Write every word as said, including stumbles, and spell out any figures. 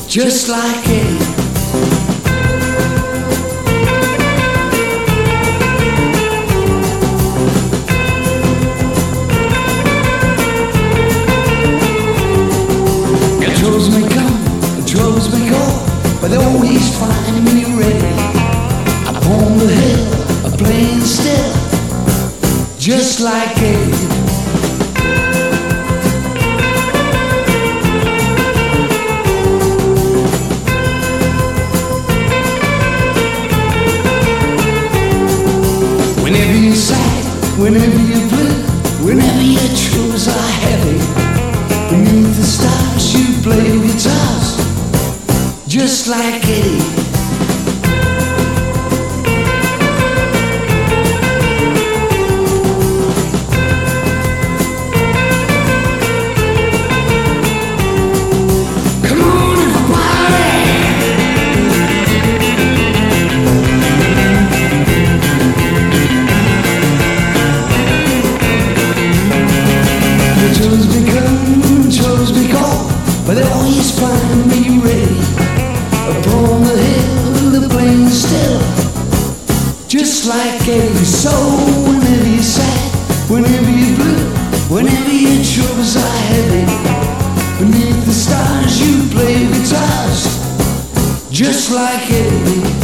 just like Eddie. Controls may come, controls may go, but they always find me ready. Upon the hill, playing still, just like Eddie. Whenever you're sad, whenever you're blue, whenever your troubles are heavy, beneath the stars you play guitars, just like Eddie. Come on and party. The troubles may come, troubles may go, but they always find me ready. Upon the hill, the plain still, just like Eddie. So whenever you're sad, whenever you're blue, whenever your troubles are heavy, beneath the stars you play guitars, just like Eddie.